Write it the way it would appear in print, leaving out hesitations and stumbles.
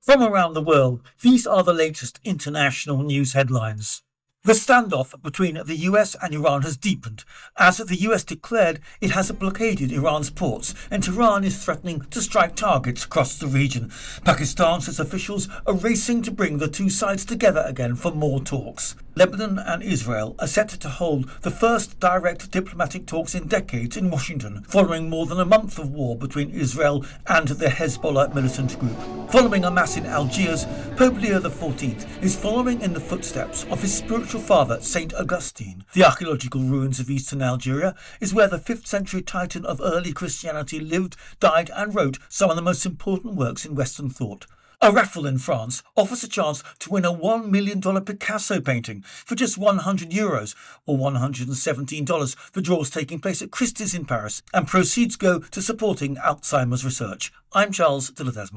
From around the world, these are the latest international news headlines. The standoff between the US and Iran has deepened as the US declared it has blockaded Iran's ports and Tehran is threatening to strike targets across the region. Pakistan says officials are racing to bring the two sides together again for more talks. Lebanon and Israel are set to hold the first direct diplomatic talks in decades in Washington, following more than a month of war between Israel and the Hezbollah militant group. Following a mass in Algiers, Pope Leo XIV is following in the footsteps of his spiritual father, St. Augustine. The archaeological ruins of eastern Algeria is where the 5th century titan of early Christianity lived, died and wrote some of the most important works in Western thought. A raffle in France offers a chance to win a $1 million Picasso painting for just €100 or $117. The draw is taking place at Christie's in Paris and proceeds go to supporting Alzheimer's research. I'm Charles de Ledesma.